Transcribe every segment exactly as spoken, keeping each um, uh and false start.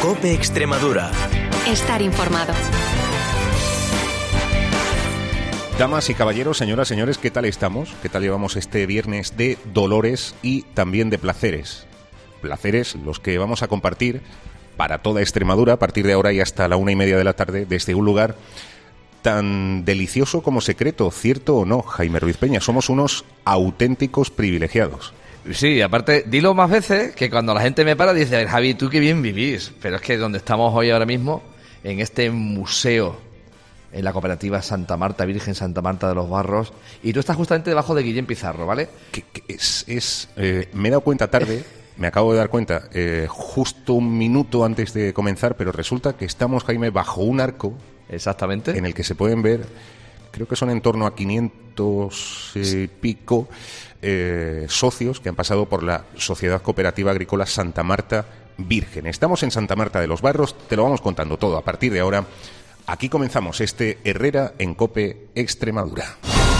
COPE Extremadura. Estar informado. Damas y caballeros, señoras, señores, ¿qué tal estamos? ¿Qué tal llevamos este viernes de dolores y también de placeres? Placeres los que vamos a compartir para toda Extremadura a partir de ahora y hasta la una y media de la tarde desde un lugar tan delicioso como secreto, ¿cierto o no, Jaime Ruiz Peña? Somos unos auténticos privilegiados. Sí, aparte, dilo más veces que cuando la gente me para dice, Javi, tú qué bien vivís. Pero es que donde estamos hoy ahora mismo, en este museo, en la cooperativa Santa Marta, Virgen Santa Marta de los Barros, y tú estás justamente debajo de Guillén Pizarro, ¿vale? Que, que es, es eh, me he dado cuenta tarde, me acabo de dar cuenta, eh, justo un minuto antes de comenzar, pero resulta que estamos, Jaime, bajo un arco. Exactamente. En el que se pueden ver, creo que son en torno a quinientos y eh, pico eh, socios que han pasado por la Sociedad Cooperativa Agrícola Santa Marta Virgen. Estamos en Santa Marta de los Barros, te lo vamos contando todo a partir de ahora. Aquí comenzamos este Herrera en COPE Extremadura.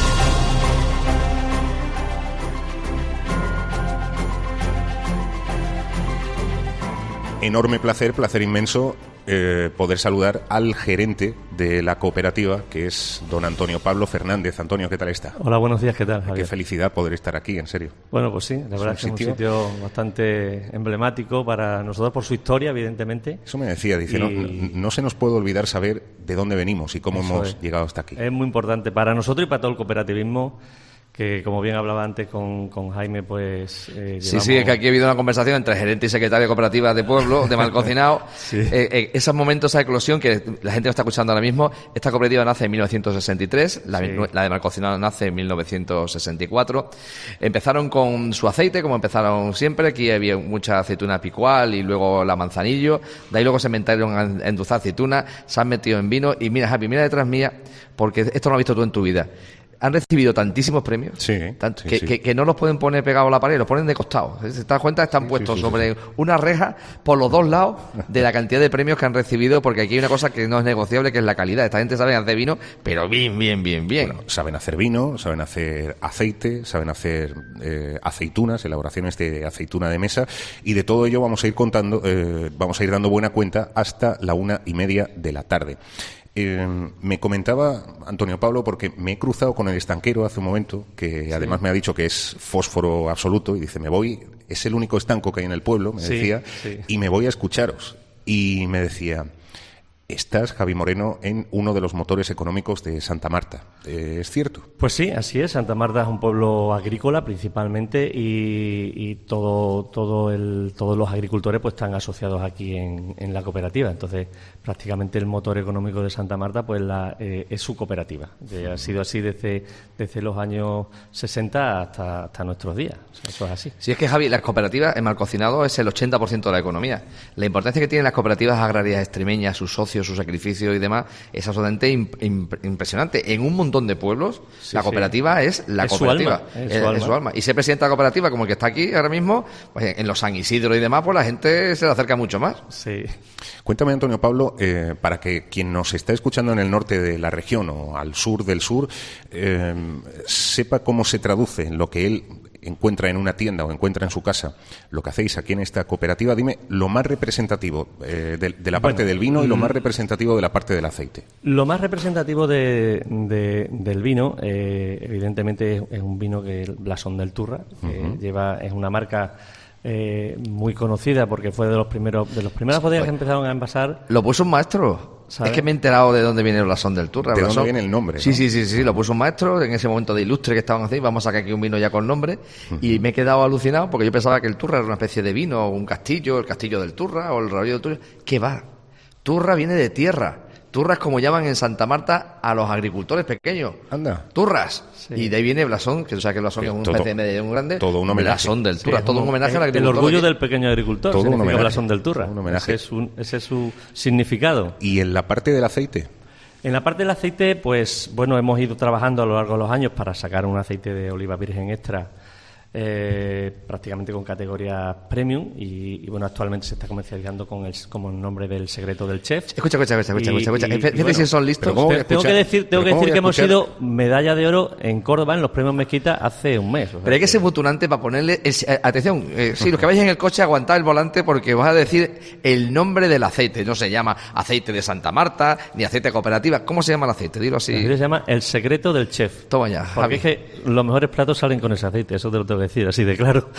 Enorme placer, placer inmenso eh, poder saludar al gerente de la cooperativa, que es don Antonio Pablo Fernández. Antonio, ¿qué tal está? Hola, buenos días, ¿qué tal, Javier? Qué felicidad poder estar aquí, en serio. Bueno, pues sí, la verdad es que es un sitio bastante emblemático para nosotros por su historia, evidentemente. Eso me decía, dice, y... no, no se nos puede olvidar saber de dónde venimos y cómo Eso hemos es. llegado hasta aquí. Es muy importante para nosotros y para todo el cooperativismo, que como bien hablaba antes con, con Jaime, pues... Eh, sí, llevamos... sí, es que aquí ha habido una conversación entre gerente y secretario de cooperativa de pueblo, de Malcocinado. sí. eh, eh, esos momentos, esa eclosión que la gente lo está escuchando ahora mismo. Esta cooperativa nace en mil novecientos sesenta y tres, la, sí. la de Malcocinado nace en mil novecientos sesenta y cuatro. Empezaron con su aceite, como empezaron siempre. Aquí había mucha aceituna picual y luego la manzanillo. De ahí luego se inventaron a endulzar aceituna, se han metido en vino. Y mira, Javi, mira detrás mía, porque esto no lo has visto tú en tu vida. Han recibido tantísimos premios sí, tanto, sí, que, sí. Que, que no los pueden poner pegados a la pared, los ponen de costado. ¿Se te das cuenta? Están sí, puestos sí, sí, sobre sí. una reja por los dos lados de la cantidad de premios que han recibido, porque aquí hay una cosa que no es negociable, que es la calidad. Esta gente sabe hacer vino, pero bien, bien, bien, bien. Bueno, saben hacer vino, saben hacer aceite, saben hacer eh, aceitunas, elaboraciones de aceituna de mesa, y de todo ello vamos a ir contando, eh, vamos a ir dando buena cuenta hasta la una y media de la tarde. Eh, me comentaba Antonio Pablo, porque me he cruzado con el estanquero hace un momento, que sí. además me ha dicho que es fósforo absoluto, y dice, me voy, es el único estanco que hay en el pueblo, me sí, decía, sí. y me voy a escucharos. Y me decía, estás, Javi Moreno, en uno de los motores económicos de Santa Marta. ¿Es cierto? Pues sí, así es. Santa Marta es un pueblo agrícola principalmente, y, y todo, todo el, todos los agricultores pues están asociados aquí en, en la cooperativa. Entonces, prácticamente el motor económico de Santa Marta pues la, eh, es su cooperativa. Eh, ha sido así desde, desde los años sesenta hasta, hasta nuestros días. O sea, eso es así. Sí, es que, Javi, las cooperativas en Malcocinado es el ochenta por ciento de la economía. La importancia que tienen las cooperativas agrarias extremeñas, sus socios, su sacrificio y demás, es absolutamente imp- imp- impresionante. En un montón de pueblos, sí, la cooperativa sí. es la es cooperativa. Su alma, es, es, su alma. es su alma. Y ser presidente de la cooperativa, como el que está aquí ahora mismo, pues en los San Isidro y demás, pues la gente se le acerca mucho más. Sí. Cuéntame, Antonio Pablo, eh, para que quien nos está escuchando en el norte de la región o al sur del sur eh, sepa cómo se traduce en lo que él encuentra en una tienda o encuentra en su casa, lo que hacéis aquí en esta cooperativa. Dime lo más representativo eh, de, de la parte bueno, del vino y lo más representativo de la parte del aceite. Lo más representativo de, de, del vino, eh, evidentemente, es, es un vino que es el Blasón del Turra, que uh-huh. lleva, es una marca eh, muy conocida porque fue de los primeros de los primeras bodegas que empezaron a envasar. Lo puso un maestro. ¿Sabes? Es que me he enterado de dónde viene el blasón del Turra. ¿De blasón? dónde viene el nombre? Sí, ¿no? sí, sí, sí, lo puso un maestro en ese momento de ilustre que estaban así. Vamos a sacar aquí un vino ya con nombre. Uh-huh. Y me he quedado alucinado porque yo pensaba que el Turra era una especie de vino, o un castillo, el castillo del Turra o el rabio del Turra. ¿Qué va? Turra viene de tierra. Turras, como llaman en Santa Marta a los agricultores pequeños. Anda. Turras. Sí. Y de ahí viene blasón, que tú sabes que el blasón es una todo, especie de medio un grande. Todo un homenaje. Blasón del Turra, sí, todo un homenaje al agricultor. El orgullo del pequeño agricultor, todo significa un homenaje. Blasón del Turra. Un homenaje. Ese es, un, ese es su significado. ¿Y en la parte del aceite? En la parte del aceite, pues bueno, hemos ido trabajando a lo largo de los años para sacar un aceite de oliva virgen extra eh, prácticamente con categoría premium y, y bueno, actualmente se está comercializando con el, como el nombre del secreto del chef. Escucha, escucha, escucha, escucha, escucha, escucha. Fíjate bueno, si son listos. Tengo que decir, tengo que, decir que hemos sido medalla de oro en Córdoba en los premios Mezquita hace un mes. O sea, pero hay que ser muy tunante para ponerle... El, atención, eh, sí, los que vais en el coche, aguantad el volante porque vas a decir el nombre del aceite. No se llama aceite de Santa Marta ni aceite cooperativa. ¿Cómo se llama el aceite? Dilo así. Se llama el secreto del chef. Toma ya, porque es que los mejores platos salen con ese aceite, eso te lo tengo que decir, así de claro.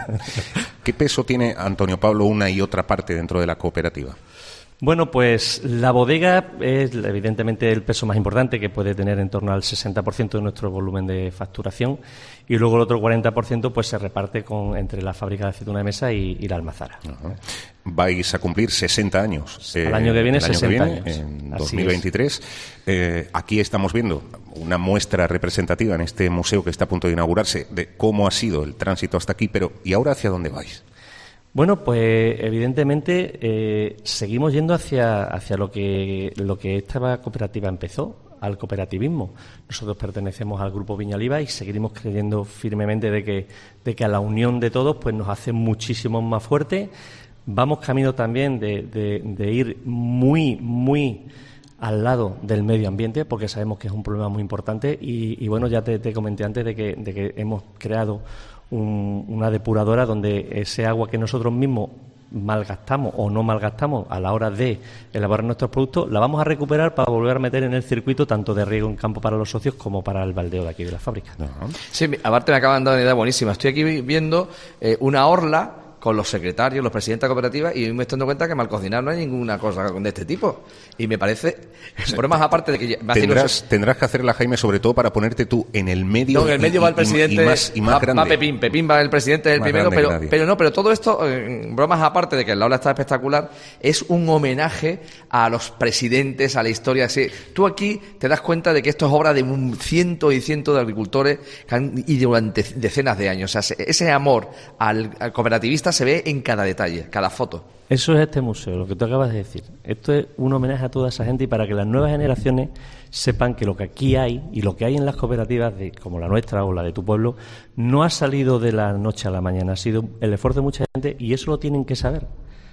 ¿Qué peso tiene, Antonio Pablo, una y otra parte dentro de la cooperativa? Bueno, pues la bodega es evidentemente el peso más importante, que puede tener en torno al sesenta por ciento de nuestro volumen de facturación, y luego el otro cuarenta por ciento pues se reparte con entre la fábrica de aceituna de mesa y, y la almazara. Uh-huh. Vais a cumplir sesenta años. El eh, año que viene, el año sesenta que viene, años. En dos mil veintitrés. Eh, aquí estamos viendo una muestra representativa en este museo que está a punto de inaugurarse de cómo ha sido el tránsito hasta aquí, pero ¿y ahora hacia dónde vais? Bueno, pues evidentemente eh, seguimos yendo hacia, hacia lo que lo que esta cooperativa empezó, al cooperativismo. Nosotros pertenecemos al Grupo Viñaliva y seguiremos creyendo firmemente de que, de que a la unión de todos pues nos hace muchísimo más fuertes. Vamos camino también de, de, de ir muy, muy al lado del medio ambiente, porque sabemos que es un problema muy importante y, y bueno, ya te, te comenté antes de que, de que hemos creado un, una depuradora donde ese agua que nosotros mismos malgastamos o no malgastamos a la hora de elaborar nuestros productos, la vamos a recuperar para volver a meter en el circuito tanto de riego en campo para los socios como para el baldeo de aquí de la fábrica. Uh-huh. Sí, aparte me acaban de dar una idea buenísima. Estoy aquí viendo eh, una orla con los secretarios, los presidentes de cooperativas, y me estoy dando cuenta que mal cocinar no hay ninguna cosa de este tipo. Y me parece, por más aparte de que... Tendrás, los... tendrás que hacerla, Jaime, sobre todo para ponerte tú en el medio. No, en el medio y, va el presidente, y más, y más va, grande. va Pepín, Pepín va el presidente del primero, pero, pero no, pero todo esto, eh, bromas aparte de que la ola está espectacular, es un homenaje a los presidentes, a la historia. Sí, tú aquí te das cuenta de que esto es obra de un ciento y ciento de agricultores que han, y durante decenas de años. O sea, ese amor al, al cooperativista se ve en cada detalle, cada foto. Eso es este museo, lo que tú acabas de decir. Esto es un homenaje a toda esa gente y para que las nuevas generaciones sepan que lo que aquí hay y lo que hay en las cooperativas de, como la nuestra o la de tu pueblo no ha salido de la noche a la mañana, ha sido el esfuerzo de mucha gente y eso lo tienen que saber.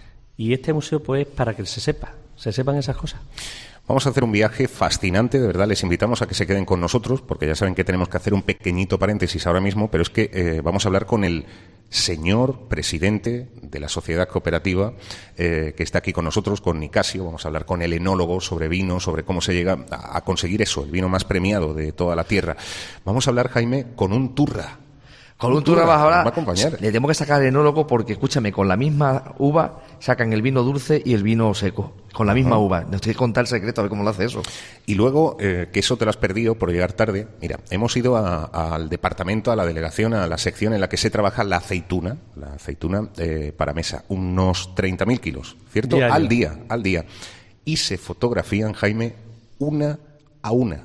Y este museo pues es para que se sepa, se sepan esas cosas. Vamos a hacer un viaje fascinante, de verdad, les invitamos a que se queden con nosotros, porque ya saben que tenemos que hacer un pequeñito paréntesis ahora mismo, pero es que eh, vamos a hablar con el señor presidente de la sociedad cooperativa eh, que está aquí con nosotros, con Nicasio. Vamos a hablar con el enólogo sobre vino, sobre cómo se llega a, a conseguir eso, el vino más premiado de toda la tierra. Vamos a hablar, Jaime, con un turra. Con un turra vas a hablar. Va a acompañar. Le tengo que sacar al enólogo porque, escúchame, con la misma uva sacan el vino dulce y el vino seco. Con la misma uh-huh. uva. Nos tienes que contar el secreto, a ver cómo lo hace eso. Y luego, eh, que eso te lo has perdido por llegar tarde. Mira, hemos ido a, a, al departamento, a la delegación, a la sección en la que se trabaja la aceituna, la aceituna eh, para mesa. Unos treinta mil kilos, ¿cierto? Diario. Al día, al día. Y se fotografían, Jaime, una a una.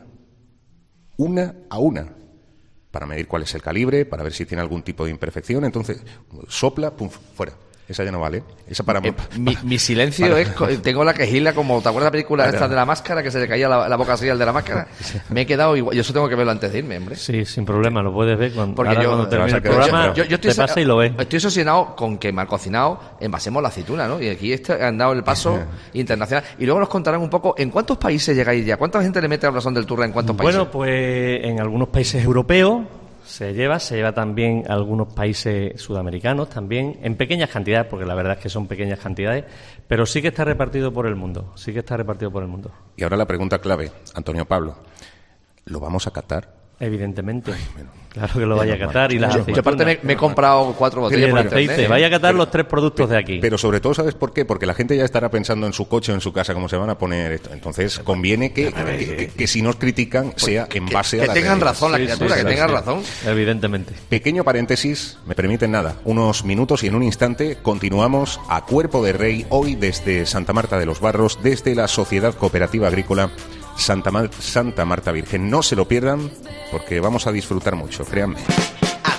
Una a una. Para medir cuál es el calibre, para ver si tiene algún tipo de imperfección. Entonces, sopla, pum, fuera. Esa ya no vale. Esa para... Eh, mi, mi silencio para... es... Tengo la quejila como... ¿Te acuerdas de la película para... esta de la máscara? Que se le caía la, la boca así al de la máscara. Me he quedado igual. Yo eso tengo que verlo antes de irme, hombre. Sí, sin problema. Lo puedes ver cuando, Porque yo, cuando termine el programa. Yo, yo estoy, te pasa y lo ves. Estoy obsesionado con que mal cocinado envasemos la aceituna, ¿no? Y aquí este, han dado el paso internacional. Y luego nos contarán un poco en cuántos países llegáis ya. ¿Cuánta gente le mete al blasón del turra en cuántos países? Bueno, pues en algunos países europeos se lleva, se lleva también a algunos países sudamericanos también, en pequeñas cantidades, porque la verdad es que son pequeñas cantidades, pero sí que está repartido por el mundo, sí que está repartido por el mundo. Y ahora la pregunta clave, Antonio Pablo, ¿lo vamos a catar? Evidentemente. Ay, bueno. Claro que lo vaya a catar y las yo, yo aparte me, me he comprado cuatro botellas por aceite. internet. Vaya a catar pero, los tres productos de aquí. Pero sobre todo, ¿sabes por qué? Porque la gente ya estará pensando en su coche o en su casa cómo se van a poner esto. Entonces conviene que, que, que, que si nos critican sea en base que, a la que tengan realidad. razón la criatura, sí, sí, que sí, tengan sí. razón. Evidentemente. Pequeño paréntesis, me permiten nada, unos minutos y en un instante continuamos a Cuerpo de Rey, hoy desde Santa Marta de los Barros, desde la Sociedad Cooperativa Agrícola Santa, Mar- Santa Marta Virgen. No se lo pierdan porque vamos a disfrutar mucho, créanme.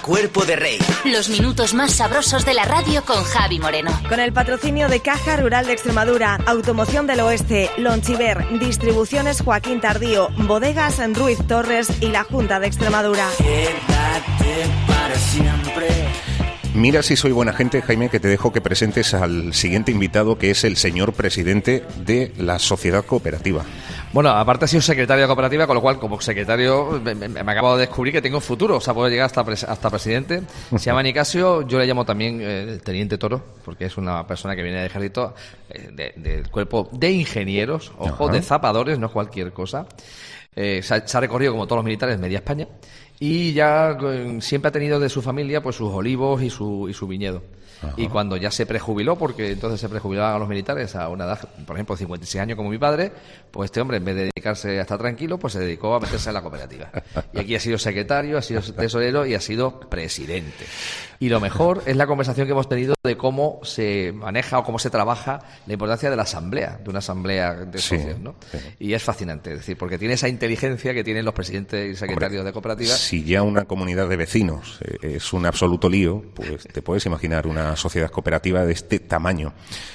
Cuerpo de Rey. Los minutos más sabrosos de la radio con Javi Moreno. Con el patrocinio de Caja Rural de Extremadura, Automoción del Oeste, Lonchiver, Distribuciones Joaquín Tardío, Bodegas Ruiz Torres y la Junta de Extremadura. Quédate para siempre. Mira si soy buena gente, Jaime, que te dejo que presentes al siguiente invitado, que es el señor presidente de la Sociedad Cooperativa. Bueno, aparte he sido secretario de cooperativa, con lo cual, como secretario, me, me, me acabo de descubrir que tengo futuro, o sea, puedo llegar hasta, pres, hasta presidente. Se llama Nicasio, yo le llamo también eh, el teniente Toro, porque es una persona que viene del ejército, eh, de, del cuerpo de ingenieros, ojo, Ajá. de zapadores, no cualquier cosa. Eh, se, ha, se ha recorrido, como todos los militares, media España, y ya eh, siempre ha tenido de su familia pues sus olivos y su, y su viñedo. Ajá. Y cuando ya se prejubiló, porque entonces se prejubilaban a los militares a una edad, por ejemplo, cincuenta y seis años como mi padre, pues este hombre, en vez de dedicarse a estar tranquilo, pues se dedicó a meterse en la cooperativa. Y aquí ha sido secretario, ha sido tesorero y ha sido presidente. Y lo mejor es la conversación que hemos tenido de cómo se maneja o cómo se trabaja la importancia de la asamblea, de una asamblea de socios, sí, ¿no? Sí. Y es fascinante, es decir, porque tiene esa inteligencia que tienen los presidentes y secretarios Hombre, de cooperativas. Si ya una comunidad de vecinos eh, es un absoluto lío, pues te puedes imaginar una sociedad cooperativa de este tamaño.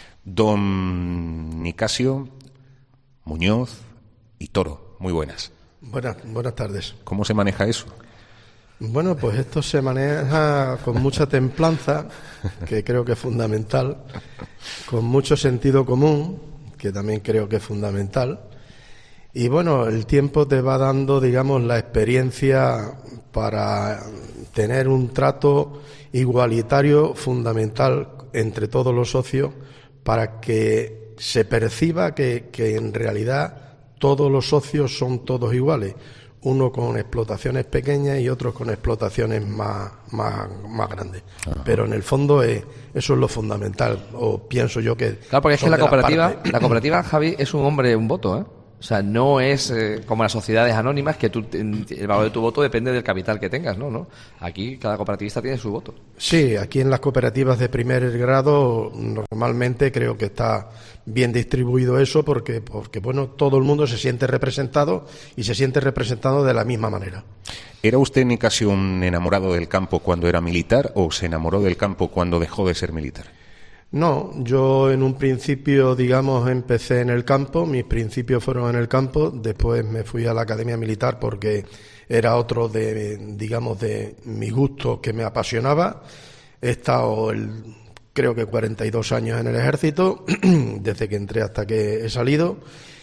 Don Nicasio Muñoz y Toro, muy buenas. Buenas, buenas tardes. ¿Cómo se maneja eso? Bueno, pues esto se maneja con mucha templanza, que creo que es fundamental, con mucho sentido común, que también creo que es fundamental, y bueno, el tiempo te va dando, digamos, la experiencia para tener un trato igualitario fundamental entre todos los socios, para que se perciba que, que en realidad todos los socios son todos iguales, uno con explotaciones pequeñas y otros con explotaciones más, más, más grandes. Ajá. Pero en el fondo es, eso es lo fundamental, o pienso yo que... Claro, porque es que la cooperativa, la cooperativa, Javi, es un hombre, un voto, ¿eh? O sea, no es eh, como las sociedades anónimas, que tú, el valor de tu voto depende del capital que tengas, ¿no? ¿no? Aquí cada cooperativista tiene su voto. Sí, aquí en las cooperativas de primer grado normalmente creo que está bien distribuido eso, porque, porque bueno, todo el mundo se siente representado y se siente representado de la misma manera. ¿Era usted, Nicasio, un enamorado del campo cuando era militar o se enamoró del campo cuando dejó de ser militar? No, yo en un principio, digamos, empecé en el campo, mis principios fueron en el campo, después me fui a la Academia Militar porque era otro de, digamos, de mis gustos que me apasionaba. He estado, el, creo que cuarenta y dos años en el Ejército, desde que entré hasta que he salido,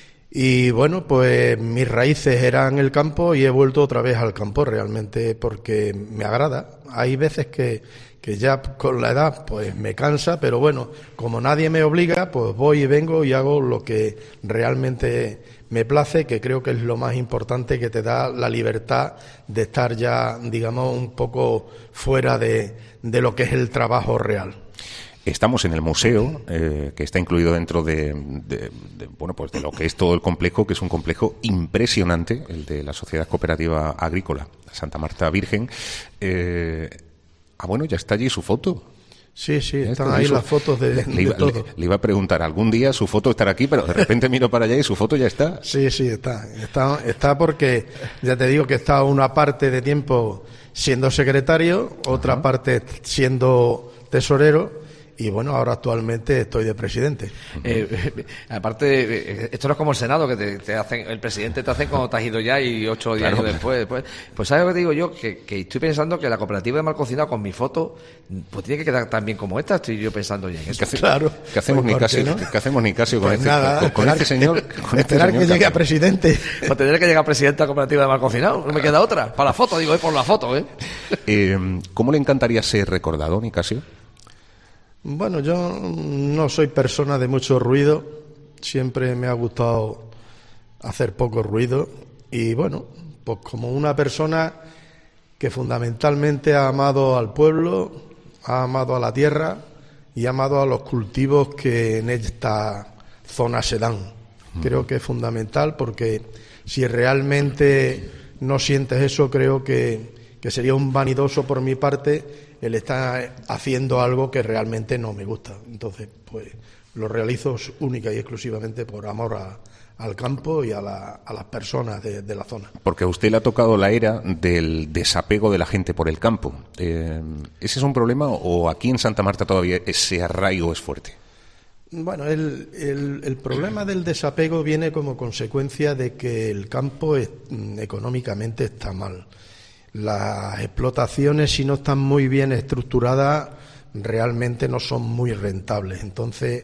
y bueno, pues mis raíces eran el campo y he vuelto otra vez al campo realmente porque me agrada. Hay veces que que ya con la edad pues me cansa, pero bueno, como nadie me obliga, pues voy y vengo y hago lo que realmente me place, que creo que es lo más importante, que te da la libertad de estar ya, digamos, un poco fuera de, de lo que es el trabajo real. Estamos en el museo, eh, que está incluido dentro de, de, de, bueno, pues de lo que es todo el complejo, que es un complejo impresionante, el de la Sociedad Cooperativa Agrícola Santa Marta Virgen. Eh, Ah, bueno, ya está allí su foto. Sí, sí, están ahí las fotos de, le, iba, de todo. Le, le iba a preguntar, algún día su foto estará aquí, pero de repente miro para allá y su foto ya está. Sí, sí, está. Está, está porque, ya te digo que he estado una parte de tiempo siendo secretario, otra Ajá. parte siendo tesorero, y bueno, ahora actualmente estoy de presidente. Eh, eh, aparte, esto no es como el Senado, que te, te hacen, el presidente te hace cuando te has ido ya y ocho días claro. después, después. Pues ¿sabes lo que te digo yo? Que, que estoy pensando que la cooperativa de Malcocinado con mi foto, pues tiene que quedar tan bien como esta. Estoy yo pensando ya en eso. ¿Qué, claro. ¿Qué hacemos, pues, Nicasio? ¿No? ¿Qué hacemos, Nicasio, con, pues este, nada, con, con este señor? Con esperar este señor que llegue a presidente. Pues tendré que llegar a presidente de la cooperativa de Malcocinado. No me queda otra. Para la foto, digo, es por la foto, ¿eh? eh ¿Cómo le encantaría ser recordado, Nicasio? Bueno, yo no soy persona de mucho ruido, siempre me ha gustado hacer poco ruido y bueno, pues como una persona que fundamentalmente ha amado al pueblo, ha amado a la tierra y ha amado a los cultivos que en esta zona se dan. Mm. Creo que es fundamental porque si realmente no sientes eso, creo que, que sería un vanidoso por mi parte el estar haciendo algo que realmente no me gusta. Entonces, pues lo realizo única y exclusivamente por amor a, al campo y a, la, a las personas de, de la zona. Porque a usted le ha tocado la era del desapego de la gente por el campo. Eh, ¿Ese es un problema o aquí en Santa Marta todavía ese arraigo es fuerte? Bueno, el, el, el problema del desapego viene como consecuencia de que el campo es, económicamente está mal. Las explotaciones, si no están muy bien estructuradas, realmente no son muy rentables. Entonces,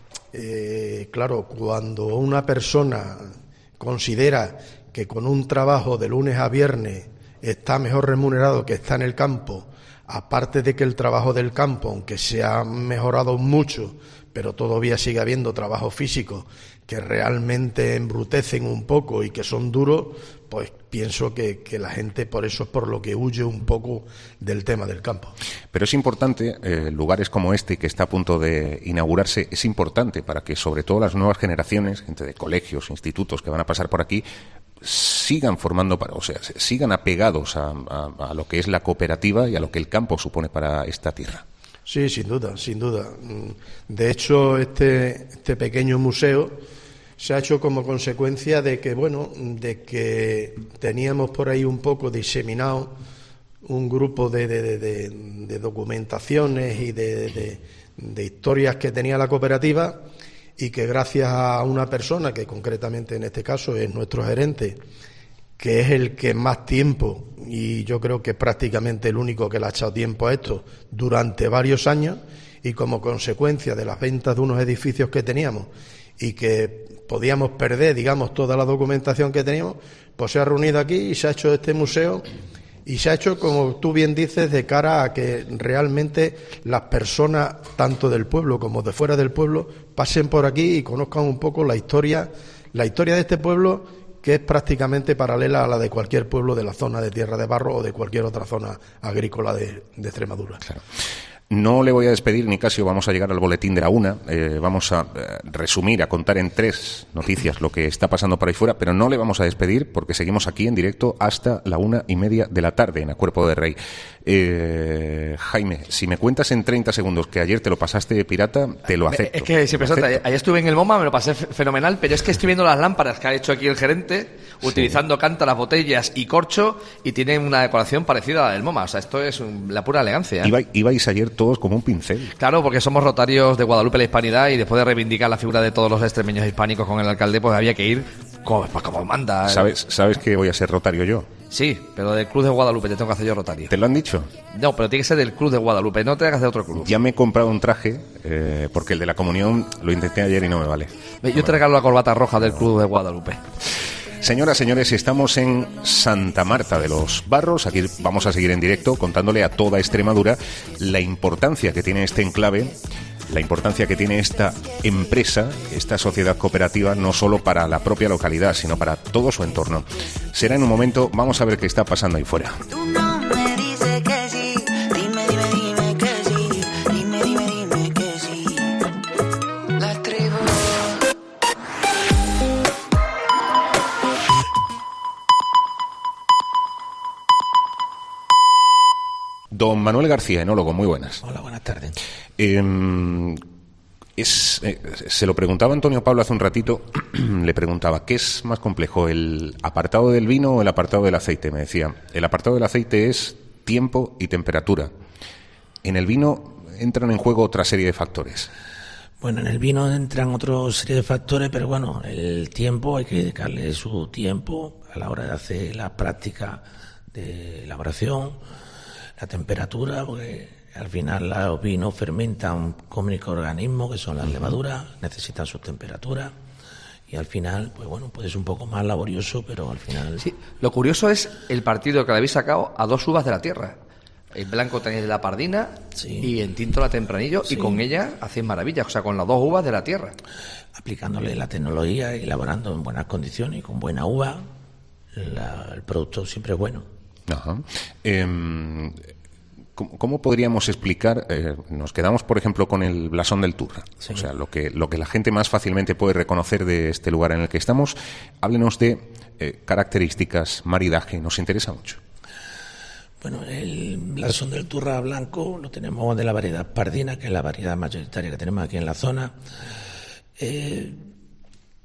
eh, claro, cuando una persona considera que con un trabajo de lunes a viernes está mejor remunerado que está en el campo, aparte de que el trabajo del campo, aunque se ha mejorado mucho, pero todavía sigue habiendo trabajos físicos que realmente embrutecen un poco y que son duros, pues pienso que, que la gente por eso es por lo que huye un poco del tema del campo. Pero es importante, eh, lugares como este que está a punto de inaugurarse, es importante para que sobre todo las nuevas generaciones, gente de colegios, institutos que van a pasar por aquí, sigan formando, o sea, sigan apegados a, a, a lo que es la cooperativa y a lo que el campo supone para esta tierra. Sí, sin duda, sin duda. De hecho, este, este pequeño museo se ha hecho como consecuencia de que, bueno, de que teníamos por ahí un poco diseminado un grupo de, de, de, de, de documentaciones y de, de, de historias que tenía la cooperativa y que gracias a una persona, que concretamente en este caso es nuestro gerente, que es el que más tiempo, y yo creo que prácticamente el único que le ha echado tiempo a esto durante varios años, y como consecuencia de las ventas de unos edificios que teníamos y que podíamos perder, digamos, toda la documentación que teníamos, pues se ha reunido aquí y se ha hecho este museo, y se ha hecho, como tú bien dices, de cara a que realmente las personas, tanto del pueblo como de fuera del pueblo, pasen por aquí y conozcan un poco la historia, la historia de este pueblo, que es prácticamente paralela a la de cualquier pueblo de la zona de Tierra de Barro o de cualquier otra zona agrícola de, de Extremadura. Claro. No le voy a despedir, Nicasio, vamos a llegar al boletín de la una, eh, vamos a eh, resumir, a contar en tres noticias lo que está pasando por ahí fuera, pero no le vamos a despedir porque seguimos aquí en directo hasta la una y media de la tarde en A Cuerpo de Rey. Eh, Jaime, si me cuentas en treinta segundos que ayer te lo pasaste de pirata, te lo acepto. Es que si presenta, ayer estuve en el MoMA, me lo pasé fenomenal, pero es que estoy viendo las lámparas que ha hecho aquí el gerente, utilizando sí. cántaras, botellas y corcho, y tienen una decoración parecida a la del MoMA. O sea, esto es un, la pura elegancia. ¿eh? Iba, ibais ayer todos como un pincel. Claro, porque somos rotarios de Guadalupe la Hispanidad, y después de reivindicar la figura de todos los extremeños hispánicos con el alcalde, pues había que ir como, pues, como manda. ¿Sabes, ¿Sabes que voy a ser rotario yo? Sí, pero del Club de Guadalupe te tengo que hacer yo rotario. ¿Te lo han dicho? No, pero tiene que ser del Club de Guadalupe, no te hagas de otro club. Ya me he comprado un traje, eh, porque el de la comunión lo intenté ayer y no me vale. Yo no te regalo la corbata roja del Club de Guadalupe. Señoras, señores, estamos en Santa Marta de los Barros. Aquí vamos a seguir en directo contándole a toda Extremadura la importancia que tiene este enclave, la importancia que tiene esta empresa, esta sociedad cooperativa, no solo para la propia localidad, sino para todo su entorno. Será en un momento, vamos a ver qué está pasando ahí fuera. Don Manuel García, enólogo, muy buenas. Hola, buenas tardes. Eh, es, eh, se lo preguntaba Antonio Pablo hace un ratito, le preguntaba, ¿qué es más complejo, el apartado del vino o el apartado del aceite? Me decía, el apartado del aceite es tiempo y temperatura. En el vino entran en juego otra serie de factores. Bueno, en el vino entran otra serie de factores, pero bueno, el tiempo hay que dedicarle su tiempo a la hora de hacer la práctica de elaboración. La temperatura, porque al final los vinos fermentan con microorganismos que son las levaduras, necesitan sus temperaturas, y al final, pues bueno, puede ser un poco más laborioso, pero al final... Sí, lo curioso es el partido que le habéis sacado a dos uvas de la tierra. En blanco tenéis la pardina, sí, y en tinto la tempranillo, sí, y con ella hacéis maravillas, o sea, con las dos uvas de la tierra. Aplicándole la tecnología y elaborando en buenas condiciones y con buena uva, la, el producto siempre es bueno. Ajá. Eh, ¿cómo, ¿Cómo podríamos explicar? Eh, nos quedamos, por ejemplo, con el blasón del Turra. Sí. O sea, lo que, lo que la gente más fácilmente puede reconocer de este lugar en el que estamos. Háblenos de eh, características, maridaje, nos interesa mucho. Bueno, el blasón del Turra blanco lo tenemos de la variedad pardina, que es la variedad mayoritaria que tenemos aquí en la zona. Eh,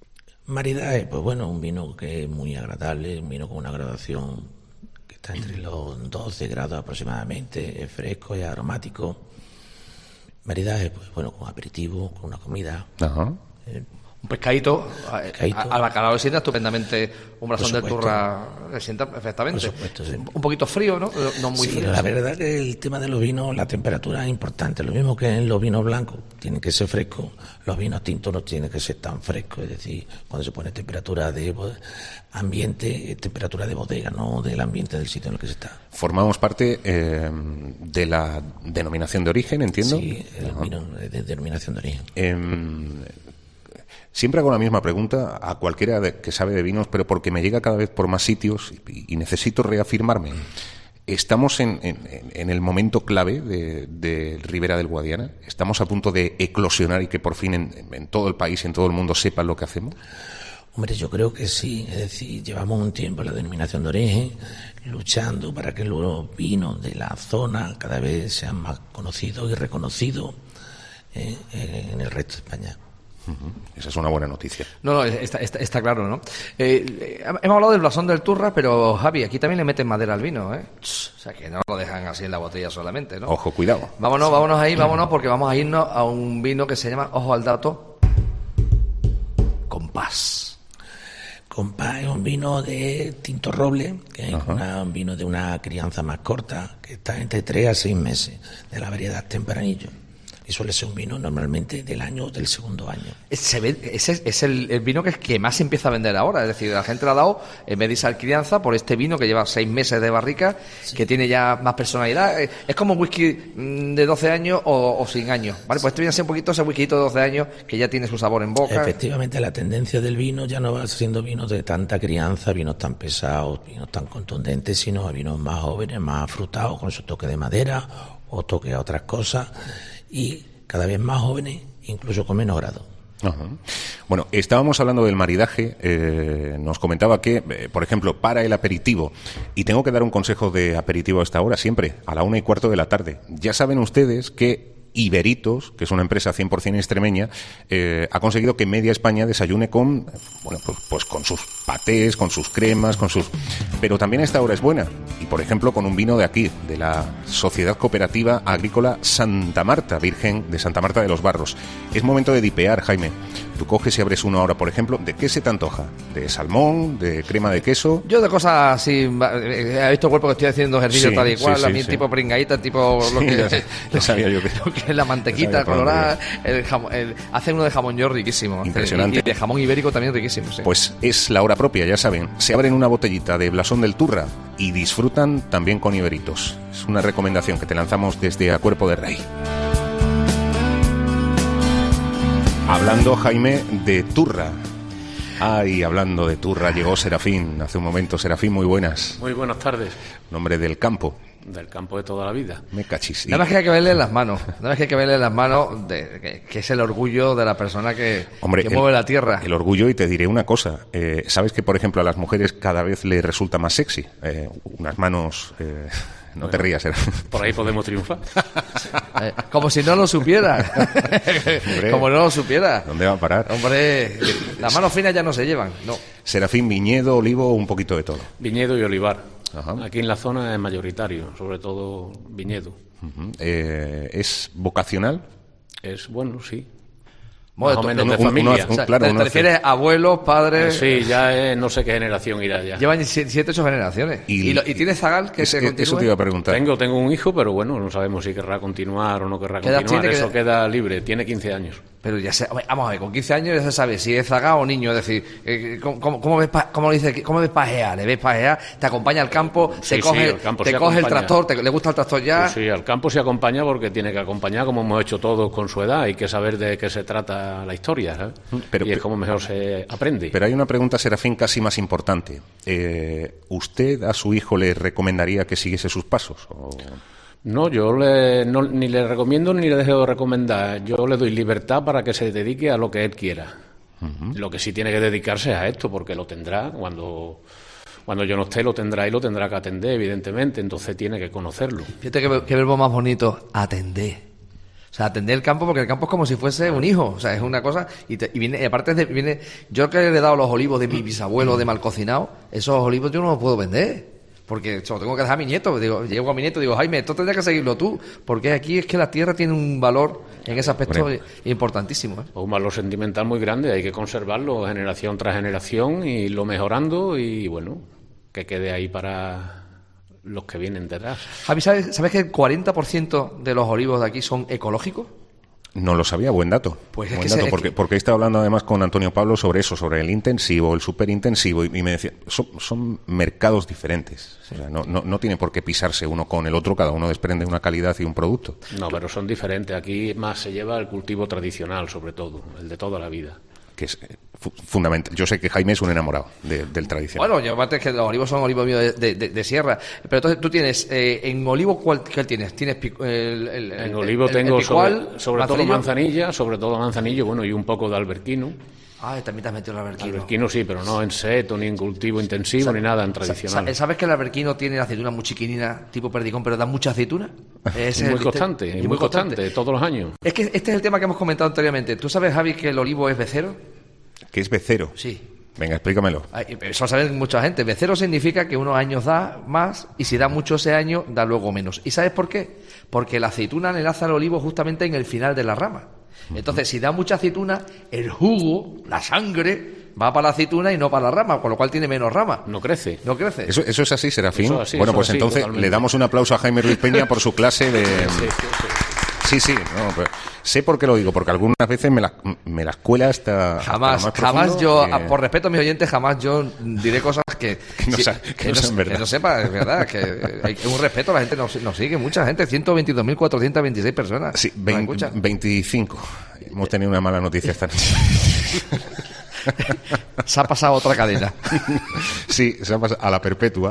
Maridaje, pues bueno, un vino que es muy agradable, un vino con una graduación que está entre los doce grados aproximadamente, es fresco y aromático. Maridaje, pues bueno, con aperitivo, con una comida. Ajá. Eh, Un pescadito, pescadito. al bacalao le sienta estupendamente, un brazón Por del supuesto. turra le sienta perfectamente. Por supuesto, sí. Un poquito frío, ¿no? No muy sí, frío. la verdad que el tema de los vinos, la temperatura es importante. Lo mismo que en los vinos blancos, tienen que ser frescos. Los vinos tintos no tienen que ser tan frescos. Es decir, cuando se pone temperatura de ambiente, es temperatura de bodega, no del ambiente del sitio en el que se está. Formamos parte eh, de la denominación de origen, entiendo. Sí, el Ajá. vino es de denominación de origen. Eh, Siempre hago la misma pregunta a cualquiera de, que sabe de vinos, pero porque me llega cada vez por más sitios y, y necesito reafirmarme. ¿Estamos en, en, en el momento clave de, de Ribera del Guadiana? ¿Estamos a punto de eclosionar y que por fin en, en todo el país, en todo el mundo, sepan lo que hacemos? Hombre, yo creo que sí. Es decir, llevamos un tiempo en la denominación de origen luchando para que los vinos de la zona cada vez sean más conocidos y reconocidos eh, en el resto de España. Uh-huh. Esa es una buena noticia. No, no, está, está, está claro, ¿no? Eh, eh, hemos hablado del blasón del turra, pero Javi, aquí también le meten madera al vino, ¿eh? O sea, que no lo dejan así en la botella solamente, ¿no? Ojo, cuidado. Vámonos, vámonos ahí, vámonos, porque vamos a irnos a un vino que se llama, ojo al dato, Compás. Compás es un vino de tinto roble, que es una, un vino de una crianza más corta, que está entre tres a seis meses, de la variedad Tempranillo. Y suele ser un vino normalmente del año o del segundo año. Se ve, ese es el, el vino que, que más se empieza a vender ahora. Es decir, la gente le ha dado, en vez de esa crianza, por este vino que lleva seis meses de barrica, sí, que tiene ya más personalidad. Es como un whisky de doce años o, o sin años. ¿Vale? Pues este viene a ser un poquito ese whisky de doce años que ya tiene su sabor en boca. Efectivamente, la tendencia del vino ya no va siendo vinos de tanta crianza, vinos tan pesados, vinos tan contundentes, sino a vinos más jóvenes, más afrutados, con su toque de madera o toque a otras cosas. Y cada vez más jóvenes, incluso con menos grado. Ajá. Bueno, estábamos hablando del maridaje, eh, nos comentaba que, eh, por ejemplo, para el aperitivo, y tengo que dar un consejo de aperitivo a esta hora siempre, a la una y cuarto de la tarde. Ya saben ustedes que Iberitos, que es una empresa cien por ciento extremeña, eh, ha conseguido que media España desayune con, bueno, pues, pues con sus patés, con sus cremas, con sus... Pero también esta hora es buena, y por ejemplo con un vino de aquí, de la Sociedad Cooperativa Agrícola Santa Marta, Virgen de Santa Marta de los Barros. Es momento de dipear, Jaime. Tú coges y abres uno ahora, por ejemplo, ¿de qué se te antoja? ¿De salmón? ¿De crema de queso? Yo de cosas así, he visto el cuerpo que estoy haciendo ejercicio Sí, tal y cual, sí, sí, a mí sí. tipo pringadita, tipo lo Sí, que, ya sé, ya sabía yo que- lo que es la mantequita ya sabía por dónde colorada, el jamón, el, hace uno de jamón york riquísimo. Impresionante. Y, y de jamón ibérico también riquísimo, sí. Pues es la hora propia, ya saben. Se abren una botellita de blasón del Turra y disfrutan también con Iberitos. Es una recomendación que te lanzamos desde A Cuerpo de Rey. Hablando, Jaime, de Turra. Ay, hablando de Turra, llegó Serafín. Hace un momento, Serafín, muy buenas. Muy buenas tardes, Nombre del campo. del campo de toda la vida. Me cachis. Nada más que hay que verle las manos, nada más que hay que verle las manos, de, que, que es el orgullo de la persona que, Hombre, que el- mueve la tierra. El orgullo, y te diré una cosa. Eh, ¿Sabes que, por ejemplo, a las mujeres cada vez les resulta más sexy? Eh, unas manos... eh, no te rías, Serafín. Por ahí podemos triunfar. Eh, como si no lo supiera. Hombre. Como no lo supiera. ¿Dónde va a parar? Hombre, las manos finas ya no se llevan, no. Serafín, viñedo, olivo, un poquito de todo. Viñedo y olivar. Ajá. Aquí en la zona es mayoritario, sobre todo viñedo. Ujú. Eh, ¿Es vocacional? Es bueno, sí. Bueno, Más o tú- menos de uno- uno familia. hace- O sea, claro, te, uno te hace- refieres a abuelos, padres. Sí, ya es, no sé qué generación irá ya. Llevan si- siete, ocho generaciones. Y- ¿Y, lo- y tienes zagal que Es- se es- continúe? eso te iba a preguntar. Tengo, tengo un hijo, pero bueno, no sabemos si querrá continuar o no querrá ¿Qué edad continuar. tiene? Eso ¿Qué edad? queda libre. Tiene quince años. Pero ya se, vamos a ver, con quince años ya se sabe si es zaga o niño. Es decir, eh, ¿cómo, cómo, cómo ves, pa- cómo dice, cómo ves pajear? ¿Le ves pajear? ¿Te acompaña al campo? Sí, ¿Te coge, sí, el campo te sí coge el acompaña. tractor? Te, ¿Le gusta el tractor ya? Sí, sí, al campo se acompaña porque tiene que acompañar, como hemos hecho todos con su edad. Hay que saber de qué se trata la historia, ¿sabes? Pero- y es como mejor se aprende. Pero hay una pregunta, Serafín, casi más importante. Eh, ¿Usted a su hijo le recomendaría que siguiese sus pasos? ¿O... No, yo le, no, ni le recomiendo ni le dejo de recomendar. Yo le doy libertad para que se dedique a lo que él quiera. Lo que sí tiene que dedicarse es a esto, porque lo tendrá cuando, cuando yo no esté, lo tendrá y lo tendrá que atender, evidentemente. Entonces tiene que conocerlo. Fíjate qué, qué verbo más bonito, atender. O sea, atender el campo, porque el campo es como si fuese un hijo. O sea, es una cosa. Y, te, y viene, y aparte de, viene. Yo que le he dado los olivos de mi bisabuelo de mal cocinado, esos olivos yo no los puedo vender. Porque se lo tengo que dejar a mi nieto. Digo, llego a mi nieto y digo, Jaime, esto tendría que seguirlo tú. Porque aquí es que la tierra tiene un valor en ese aspecto bueno, importantísimo. ¿eh? Un valor sentimental muy grande. Hay que conservarlo generación tras generación y irlo mejorando y, bueno, que quede ahí para los que vienen detrás. Javi, ¿sabes, ¿sabes que el cuarenta por ciento de los olivos de aquí son ecológicos? No lo sabía, buen dato. Pues es buen que dato se, porque, que... porque he estado hablando además con Antonio Pablo sobre eso, sobre el intensivo, el superintensivo, y, y me decía, son, son mercados diferentes. Sí. O sea, no, no, no tiene por qué pisarse uno con el otro, cada uno desprende una calidad y un producto. No, pero son diferentes. Aquí más se lleva el cultivo tradicional, sobre todo, el de toda la vida. Que es fu- fundamental. Yo sé que Jaime es un enamorado de, del tradicional. Bueno, yo aparte es que los olivos son olivos míos de, de, de sierra. Pero entonces tú tienes, eh, en olivo, ¿cuál qué tienes? ¿Tienes pico, el, el, En el, olivo el, tengo el picual, sobre, sobre todo manzanilla, sobre todo manzanillo, bueno, y un poco de alberquino. Ah, también te has metido el alberquino. Alberquino sí, pero no en seto, ni en cultivo intensivo, ¿Sabe, ni nada en tradicional. ¿Sabes que el alberquino tiene la aceituna muy chiquinina, tipo perdigón, pero da mucha aceituna? Es muy constante, y muy, muy constante, constante, todos los años. Es que este es el tema que hemos comentado anteriormente. ¿Tú sabes, Javi, que el olivo es becero? ¿Qué es becero? Sí. Venga, explícamelo. Eso sabe mucha gente. Becero significa que unos años da más y si da mucho ese año, da luego menos. ¿Y sabes por qué? Porque la aceituna enlaza al olivo justamente en el final de la rama. Entonces, si da mucha aceituna, el jugo, la sangre, va para la aceituna y no para la rama, con lo cual tiene menos rama. No crece. No crece. ¿Eso, eso es así, Serafín? Eso así, bueno, eso pues así, entonces totalmente. le damos un aplauso a Jaime Ruiz Peña por su clase de... Sí, sí, sí. Sí, sí, no, pero sé por qué lo digo, porque algunas veces me las me la cuela hasta jamás, hasta jamás yo, que... por respeto a mis oyentes, jamás yo diré cosas que que no, sí, sa- que que no no, sean verdad. que no sepa, es verdad, que hay un respeto, la gente nos, nos sigue, mucha gente, ciento veintidós mil cuatrocientas veintiséis personas. Sí, nos veinte, escuchan. veinticinco. Hemos tenido una mala noticia esta noche. Se ha pasado otra cadena. Sí, se ha pasado a la perpetua.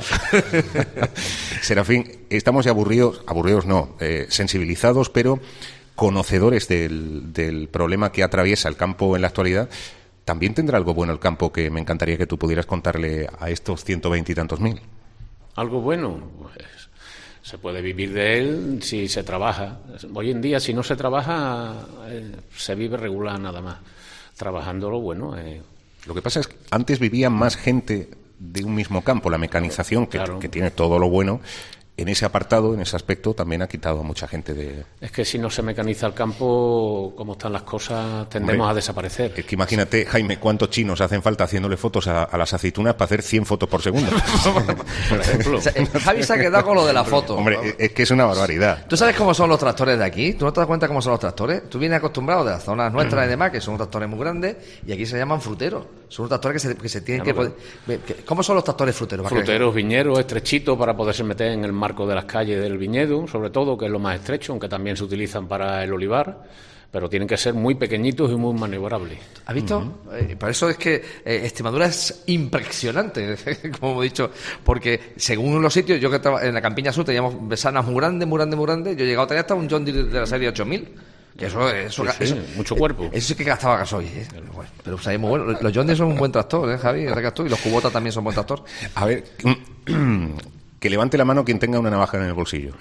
Serafín, estamos ya aburridos, aburridos no, eh, sensibilizados, pero conocedores del, del problema que atraviesa el campo en la actualidad. ¿También tendrá algo bueno el campo que me encantaría que tú pudieras contarle a estos ciento veinte y tantos mil? Algo bueno, pues se puede vivir de él si se trabaja. Hoy en día, si no se trabaja, eh, se vive regular nada más. Trabajándolo, bueno... Eh... Lo que pasa es que antes vivía más gente de un mismo campo. La mecanización, que, Claro. que tiene todo lo bueno, en ese apartado, en ese aspecto, también ha quitado a mucha gente de... Es que si no se mecaniza el campo, como están las cosas, tendemos Hombre, a desaparecer. Es que imagínate, Jaime, cuántos chinos hacen falta haciéndole fotos a, a las aceitunas para hacer cien fotos por segundo. Por ejemplo. O sea, eh, Javi se ha quedado con lo de la foto. Hombre, es, es que es una barbaridad. ¿Tú sabes cómo son los tractores de aquí? ¿Tú no te das cuenta cómo son los tractores? Tú vienes acostumbrado de las zonas nuestras y demás, que son tractores muy grandes, y aquí se llaman fruteros. Son tractores que se, que se tienen que, Claro. poder- que- ¿Cómo son los tractores fruteros? ¿Para qué? Fruteros, viñeros, estrechitos para poderse meter en el marco de las calles del viñedo, sobre todo, que es lo más estrecho, aunque también se utilizan para el olivar, pero tienen que ser muy pequeñitos y muy maniobrables. ¿Has visto? Uh-huh. Eh, por eso es que eh, Extremadura es impresionante, como hemos dicho, porque según los sitios, yo que estaba en la Campiña Sur teníamos besanas muy grandes, muy grandes, muy grandes, yo he llegado a tener hasta un John Deere de la serie ocho mil. Que eso, eso, Sí, sí, eso, mucho cuerpo. Eso sí que gastaba gasoil, ¿eh? Pero, bueno, pero o sea, es muy bueno. Los John Deere son un buen tractor, ¿eh, Javi? ¿Verdad que tú? Y los Kubota también son buen tractor. A ver, que levante la mano quien tenga una navaja en el bolsillo.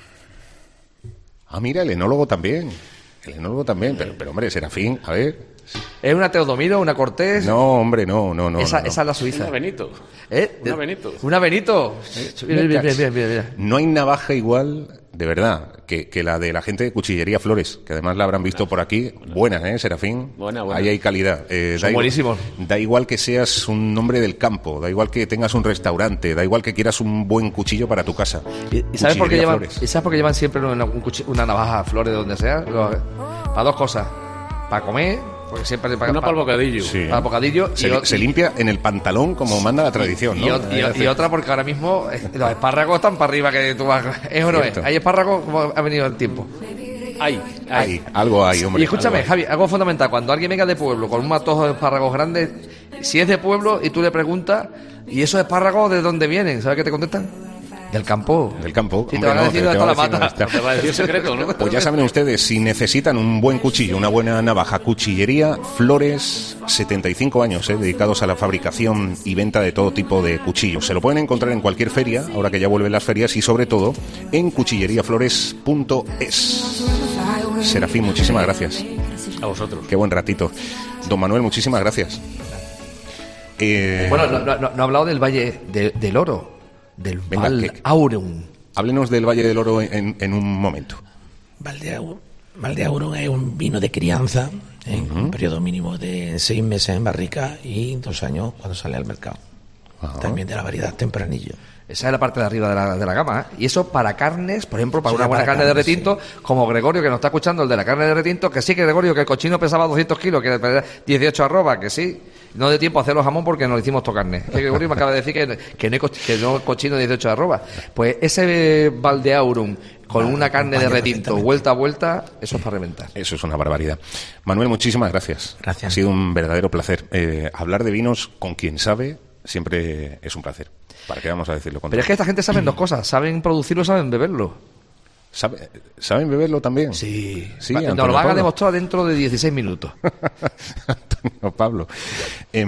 Ah, mira, el enólogo también. El enólogo también, pero, pero hombre, Serafín, a ver. ¿Es una Teodomiro, una Cortés? No, hombre, no, no, no. esa, no, no. esa es la suiza. Una Benito. ¿Eh? Una Benito. Una Benito. Bien, bien, bien, bien, bien. No hay navaja igual, de verdad, que, que la de la gente de Cuchillería Flores, que además la habrán visto por aquí. Buena, ¿eh, Serafín? Buena, buena. Ahí hay calidad. Eh, Son da buenísimos. Igual, da igual que seas un hombre del campo, da igual que tengas un restaurante, da igual que quieras un buen cuchillo para tu casa. ¿Y, y sabes por qué Cuchillería llevan, Flores. ¿y sabes por qué llevan siempre una, un cuchi- una navaja a flores de donde sea? Lo- Para dos cosas. Para comer, porque siempre... Para, Una para el bocadillo. Sí. Para el bocadillo. Se, y, o- se limpia en el pantalón como manda la tradición, y, ¿no? o- y o- y otra porque ahora mismo eh, los espárragos están para arriba que tú vas... ¿Es o no es? Cierto. Hay espárragos como ha venido el tiempo. Hay, hay. Hay, algo hay, hombre. Y escúchame, algo hay. Javi, algo fundamental. Cuando alguien venga de pueblo con un matojo de espárragos grandes, si es de pueblo y tú le preguntas, ¿y esos espárragos de dónde vienen? ¿Sabes qué te contestan? Del campo. Del campo. Sí, te Hombre, van a no, decir te- dónde te va está a la decir mata. dónde está. Te va a decir secreto, ¿no? Pues ya saben ustedes, si necesitan un buen cuchillo, una buena navaja, Cuchillería Flores, setenta y cinco años, eh, dedicados a la fabricación y venta de todo tipo de cuchillos. Se lo pueden encontrar en cualquier feria, ahora que ya vuelven las ferias, y sobre todo en cuchilleriaflores punto es. Serafín, muchísimas gracias. A vosotros. Qué buen ratito. Don Manuel, muchísimas gracias. Eh... Bueno, no, no, no, no ha hablado del Valle de, del Oro, del Venga, Val que... Aurum. Háblenos del Valle del Oro en, en un momento. Valdeaurum, Valdeaurum es un vino de crianza en uh-huh. un periodo mínimo de seis meses en barrica y dos años cuando sale al mercado. Uh-huh. También de la variedad Tempranillo. Esa es la parte de arriba de la, de la gama, ¿eh? Y eso para carnes, por ejemplo, para sí, una buena para carne carnes, de retinto, sí. Como Gregorio, que nos está escuchando, el de la carne de retinto, que sí, que Gregorio, que el cochino pesaba doscientos kilos, que pesaba dieciocho arrobas, que sí. No de tiempo a hacerlo jamón porque no le hicimos to carne. Que Gregorio me acaba de decir que, que, no, que no cochino de dieciocho arrobas. Pues ese Valdeaurum con vale, una carne de retinto, vuelta a vuelta, eso es para reventar. Eso es una barbaridad. Manuel, muchísimas gracias. Gracias. Ha sido un verdadero placer. Eh, hablar de vinos con quien sabe siempre es un placer. ¿Para qué vamos a decirlo? Pero es que esta gente sabe dos cosas. Saben producirlo, saben beberlo. ¿Sabe, ¿Saben beberlo también? Sí. sí Va, nos lo van a demostrar dentro de dieciséis minutos. Antonio Pablo. Eh,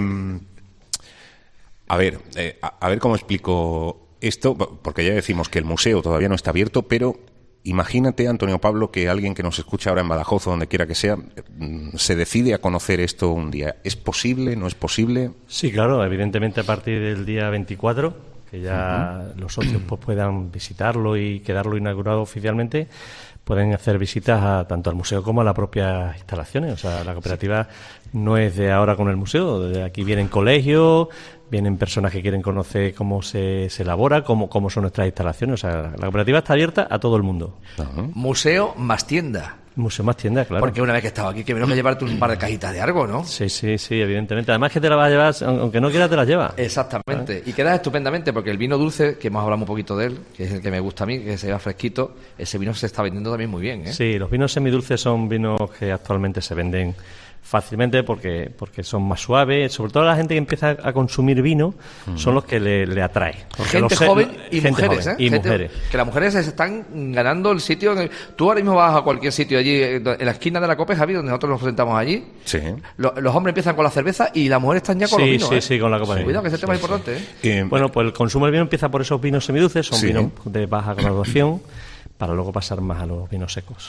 a ver, eh, a, a ver cómo explico esto, porque ya decimos que el museo todavía no está abierto, pero imagínate, Antonio Pablo, que alguien que nos escucha ahora en Badajoz o donde quiera que sea, se decide a conocer esto un día. ¿Es posible? ¿No es posible? Sí, claro, evidentemente a partir del día veinticuatro, que ya uh-huh. los socios pues, puedan visitarlo y quedarlo inaugurado oficialmente, pueden hacer visitas a, tanto al museo como a las propias instalaciones. O sea, la cooperativa no es de ahora con el museo, de aquí vienen colegios, vienen personas que quieren conocer cómo se, se elabora, cómo, cómo son nuestras instalaciones. O sea, la cooperativa está abierta a todo el mundo. Uh-huh. Museo más tienda. Museo más tienda, claro. Porque una vez que estaba aquí, que menos que llevarte un par de cajitas de algo, ¿no? Sí, sí, sí, evidentemente. Además que te la vas a llevar, aunque no quieras, te la llevas. Exactamente. ¿Eh? Y quedas estupendamente, porque el vino dulce, que hemos hablado un poquito de él, que es el que me gusta a mí, que se lleva fresquito, ese vino se está vendiendo también muy bien, ¿eh? Sí, los vinos semidulces son vinos que actualmente se venden fácilmente porque porque son más suaves, sobre todo la gente que empieza a consumir vino uh-huh. son los que le, le atrae. Gente los, joven y gente mujeres, joven, ¿eh? Y gente, mujeres. Que las mujeres se están ganando el sitio. En el, tú ahora mismo vas a cualquier sitio allí, en la esquina de la Cope, Javi, donde nosotros nos sentamos allí. Sí. Lo, los hombres empiezan con la cerveza y las mujeres están ya con sí, los vinos. Sí, ¿eh? sí, con la copa. Sí. Cuidado, que ese sí, tema sí, es importante, ¿eh? Eh, bueno, pues el consumo del vino empieza por esos vinos semidulces, son sí. vinos de baja graduación, para luego pasar más a los vinos secos.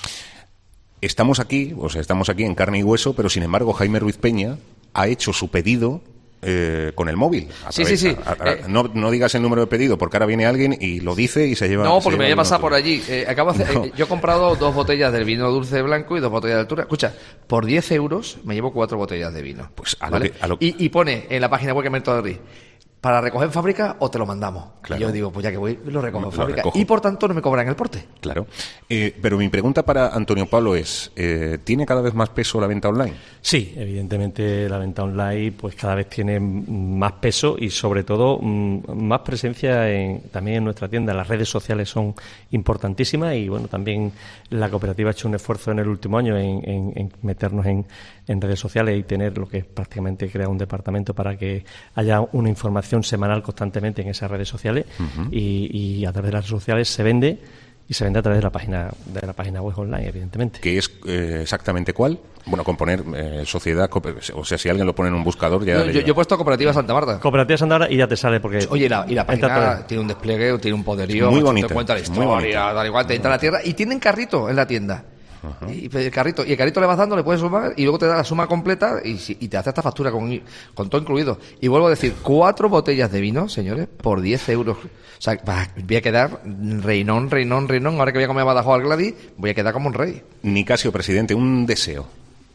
Estamos aquí, o sea, estamos aquí en carne y hueso, pero sin embargo Jaime Ruiz Peña ha hecho su pedido eh, con el móvil. Sí, través, sí, sí. A, a, eh, no, no digas el número de pedido, porque ahora viene alguien y lo dice y se lleva... No, porque me voy a pasar otro. por allí. Eh, acabo de hacer, no. eh, yo he comprado dos botellas del vino dulce blanco y dos botellas de altura. Escucha, por diez euros me llevo cuatro botellas de vino. Pues a ¿vale? lo que, a lo... y, y pone en la página web que Mercado de Rí, para recoger en fábrica o te lo mandamos. Claro. Y yo digo, pues ya que voy, lo recojo en Lo fábrica. recojo. Y por tanto no me cobran el porte. Claro. Eh, pero mi pregunta para Antonio Pablo es, eh, ¿tiene cada vez más peso la venta online? Sí, evidentemente la venta online pues cada vez tiene más peso y sobre todo más presencia en, también en nuestra tienda. Las redes sociales son importantísimas y bueno, también la cooperativa ha hecho un esfuerzo en el último año en, en, en meternos en, en redes sociales y tener lo que es prácticamente crear un departamento para que haya una información semanal constantemente en esas redes sociales uh-huh. y, y a través de las redes sociales se vende y se vende a través de la página de la página web online, evidentemente. ¿Qué es eh, exactamente cuál? Bueno, con poner eh, sociedad, o sea, si alguien lo pone en un buscador ya... No, yo, yo he puesto Cooperativa Santa Marta. Cooperativa Santa Marta y ya te sale porque... Oye, la, y la página tiene un despliegue, tiene un poderío, muy macho, bonita, te cuenta la historia, tal igual, te entra a la tierra y tienen carrito en la tienda. Uh-huh. Y el carrito, y el carrito le vas dando, le puedes sumar y luego te da la suma completa y, y te hace esta factura con, con todo incluido. Y vuelvo a decir, cuatro botellas de vino, señores, por diez euros. O sea, voy a quedar reinón, reinón, reinón. Ahora que voy a comer a Badajoz al Gladys, voy a quedar como un rey. Nicasio, presidente, un deseo.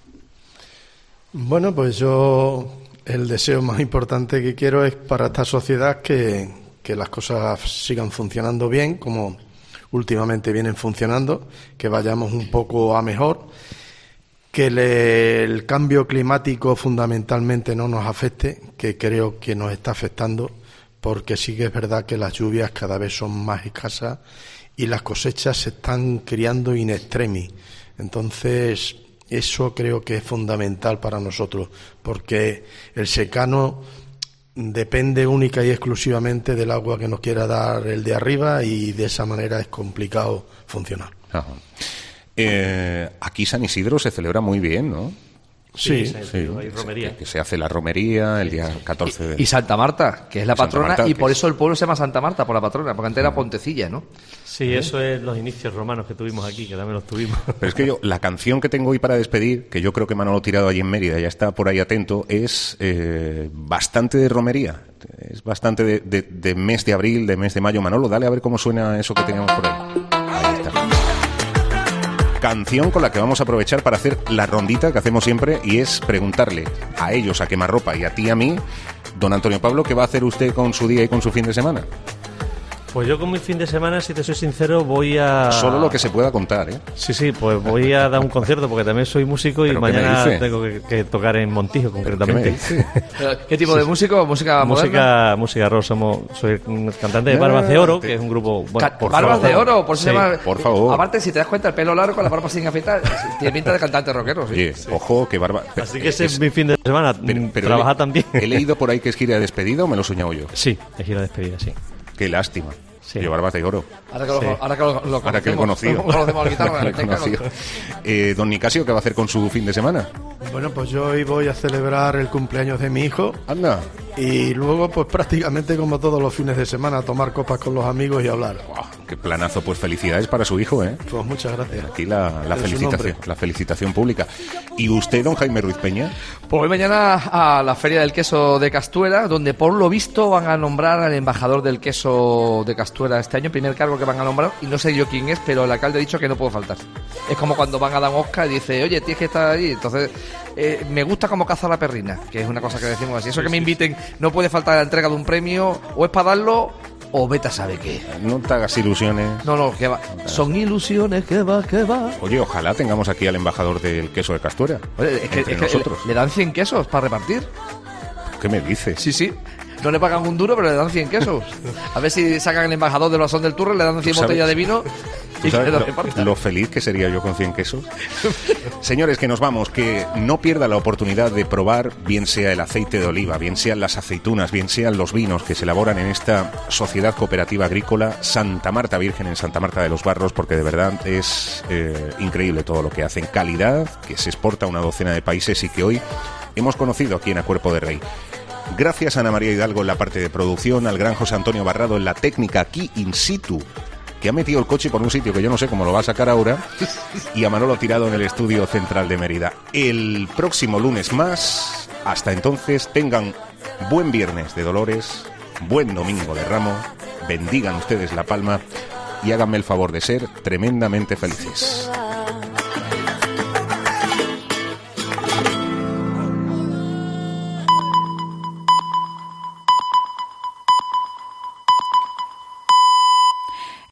Bueno, pues yo el deseo más importante que quiero es para esta sociedad que, que las cosas sigan funcionando bien, como últimamente vienen funcionando, que vayamos un poco a mejor, que le, el cambio climático fundamentalmente no nos afecte, que creo que nos está afectando, porque sí que es verdad que las lluvias cada vez son más escasas y las cosechas se están criando in extremis. Entonces, eso creo que es fundamental para nosotros, porque el secano depende única y exclusivamente del agua que nos quiera dar el de arriba y de esa manera es complicado funcionar. Ajá. Eh, aquí San Isidro se celebra muy bien, ¿no? Sí, sí, sí, hay romería. Que, que se hace la romería el día catorce de... Y Santa Marta, que es la Santa patrona, Marta, y que por es- eso el pueblo se llama Santa Marta, por la patrona, porque antes era Pontecilla, ¿no? Sí, eso es los inicios romanos que tuvimos aquí, que también los tuvimos. Pero es que yo, la canción que tengo hoy para despedir, que yo creo que Manolo Tirado allí en Mérida ya está por ahí atento, es eh, bastante de romería. Es bastante de, de, de mes de abril, de mes de mayo. Manolo, dale a ver cómo suena eso que teníamos por ahí. Ahí está. Canción con la que vamos a aprovechar para hacer la rondita que hacemos siempre, y es preguntarle a ellos, a Quemarropa y a ti, a mí, don Antonio Pablo, ¿qué va a hacer usted con su día y con su fin de semana? Pues yo con mi fin de semana, si te soy sincero, voy a... Solo lo que se pueda contar, ¿eh? Sí, sí, pues voy a dar un concierto porque también soy músico y ¿Pero qué me mañana dice? tengo que, que tocar en Montijo, ¿Pero qué me concretamente. dice? ¿Qué tipo de músico? ¿Música moderna? Música, música rock, somos, soy un cantante de Ah, Barbas de Oro, te- que es un grupo... Ca- por Barbas favor. de oro, por eso Sí, se llama... por favor. Aparte, si te das cuenta, el pelo largo, la barba sin afeitar, tiene pinta de cantante rockero, sí. Oye, ojo, que barba... Así que ese es mi fin de semana, pero- mm, pero trabajar he- también. ¿He leído por ahí que es gira de despedida o me lo he soñado yo? Sí, es gira de despedida, sí. Qué lástima. Sí. Yo Barbas de Oro. Ahora que lo, Sí. ahora que lo, lo conocemos, Ahora que le he conocido. conocemos al guitarra, Ahora que le he venga, conocido. Eh, don Nicasio, ¿qué va a hacer con su fin de semana? Bueno, pues yo hoy voy a celebrar el cumpleaños de mi hijo Anda. y luego pues prácticamente como todos los fines de semana tomar copas con los amigos y hablar. Guau, qué planazo. Pues felicidades para su hijo, ¿eh? Pues muchas gracias. Aquí la, la Es su felicitación, nombre. la felicitación pública. ¿Y usted, don Jaime Ruiz Peña? Pues voy mañana a la Feria del Queso de Castuera, donde por lo visto van a nombrar al embajador del queso de Castuera este año, primer cargo que van a nombrar, y no sé yo quién es, pero el alcalde ha dicho que no puedo faltar. Es como cuando van a dar un Oscar y dice, oye, tienes que estar ahí. Entonces, eh, me gusta como caza la perrina, que es una cosa que decimos así. Eso que me inviten, no puede faltar la entrega de un premio, o es para darlo, o vete a saber qué. No te hagas ilusiones. No, no, que va. Son ilusiones, que va, que va. Oye, ojalá tengamos aquí al embajador del queso de Castuera. Oye, es que, entre es que nosotros. le, le dan cien quesos para repartir. ¿Qué me dices? Sí, sí. No le pagan un duro, pero le dan cien quesos. A ver si sacan el embajador del Blasón del Turre, le dan cien sabes- botellas de vino ¿Tú y sabes que lo lo, repartan. lo feliz que sería yo con cien quesos? Señores, que nos vamos, que no pierda la oportunidad de probar, bien sea el aceite de oliva, bien sean las aceitunas, bien sean los vinos que se elaboran en esta Sociedad Cooperativa Agrícola Santa Marta Virgen en Santa Marta de los Barros, porque de verdad es eh, increíble todo lo que hacen. Calidad que se exporta a una docena de países y que hoy hemos conocido aquí en A Cuerpo de Rey. Gracias a Ana María Hidalgo en la parte de producción, al gran José Antonio Barrado en la técnica aquí in situ, que ha metido el coche por un sitio que yo no sé cómo lo va a sacar ahora, y a Manolo Tirado en el estudio central de Mérida. El próximo lunes más. Hasta entonces, tengan buen viernes de Dolores, buen domingo de Ramo, bendigan ustedes La Palma y háganme el favor de ser tremendamente felices.